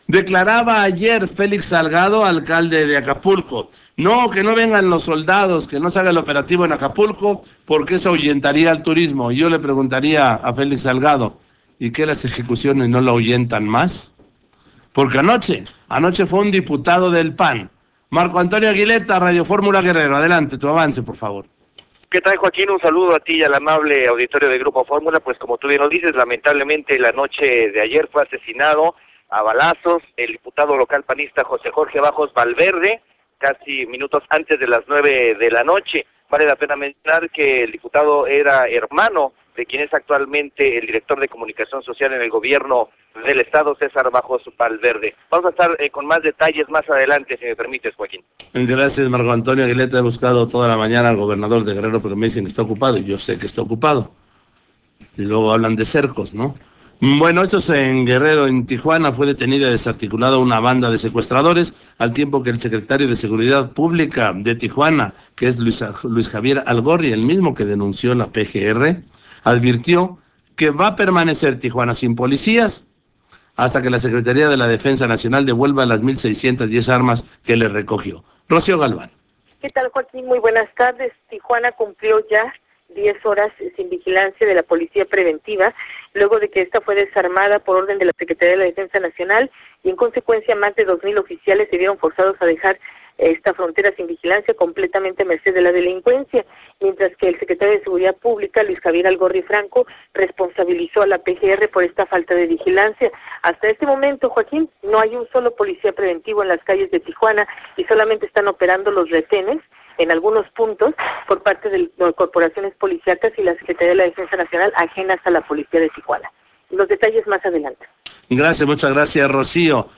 Declaraba ayer Félix Salgado, alcalde de Acapulco. No, que no vengan los soldados, que no se haga el operativo en Acapulco, porque eso ahuyentaría al turismo. Y yo le preguntaría a Félix Salgado, ¿y qué las ejecuciones no lo ahuyentan más? Porque anoche fue un diputado del PAN. Marco Antonio Aguileta, Radio Fórmula Guerrero. Adelante, tu avance, por favor. ¿Qué tal, Joaquín? Un saludo a ti y al amable auditorio de Grupo Fórmula. Pues como tú bien lo dices, lamentablemente la noche de ayer fue asesinado a balazos el diputado local panista José Jorge Bajos Valverde, casi minutos antes de las 9 de la noche. Vale la pena mencionar que el diputado era hermano de quien es actualmente el director de comunicación social en el gobierno del estado, César Bajos Valverde. Vamos a estar con más detalles más adelante, si me permites, Joaquín. Gracias, Marco Antonio Aguileta. He buscado toda la mañana al gobernador de Guerrero, pero me dicen que está ocupado, y yo sé que está ocupado. Y luego hablan de cercos, ¿no? Bueno, esto es en Guerrero. En Tijuana fue detenida y desarticulada una banda de secuestradores, al tiempo que el secretario de Seguridad Pública de Tijuana, que es Luis Javier Algorri, el mismo que denunció la PGR, advirtió que va a permanecer Tijuana sin policías hasta que la Secretaría de la Defensa Nacional devuelva las 1.610 armas que le recogió. Rocío Galván. ¿Qué tal, Joaquín? Muy buenas tardes. Tijuana cumplió ya 10 horas sin vigilancia de la Policía Preventiva, luego de que esta fue desarmada por orden de la Secretaría de la Defensa Nacional, y en consecuencia más de 2.000 oficiales se vieron forzados a dejar esta frontera sin vigilancia, completamente a merced de la delincuencia, mientras que el secretario de Seguridad Pública, Luis Javier Algorri Franco, responsabilizó a la PGR por esta falta de vigilancia. Hasta este momento, Joaquín, no hay un solo policía preventivo en las calles de Tijuana y solamente están operando los retenes en algunos puntos por parte de corporaciones policíacas y la Secretaría de la Defensa Nacional ajenas a la Policía de Tijuana. Los detalles más adelante. Gracias, muchas gracias, Rocío.